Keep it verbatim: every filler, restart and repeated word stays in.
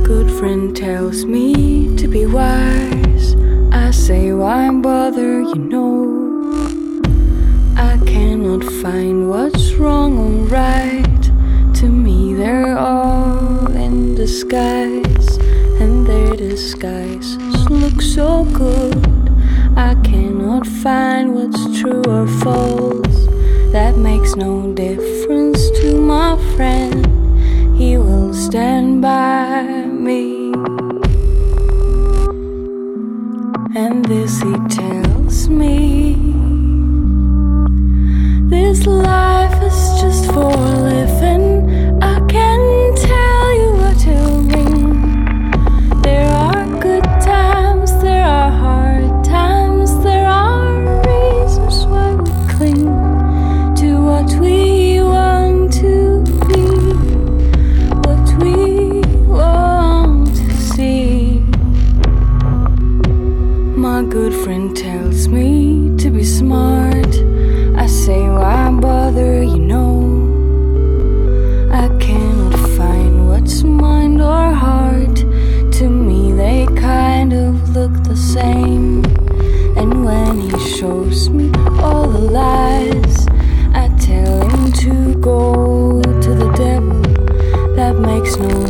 good friend tells me to be wise. I say, why bother, you know? I cannot find what's wrong or right. To me they're all in disguise, and their disguises look so good. I cannot find what's true or false. That makes no difference to my friend. He will stand by me. And this he tells me: this life is just for living. I can't tell you what to mean. There are good times, there are hard times, there are reasons why we cling to what we want to be, what we want to see. My good friend tells me to be smart. I say, why bother, you know? I cannot find what's mind or heart. To me they kind of look the same. And when he shows me all the lies, I tell him to go to the devil. That makes no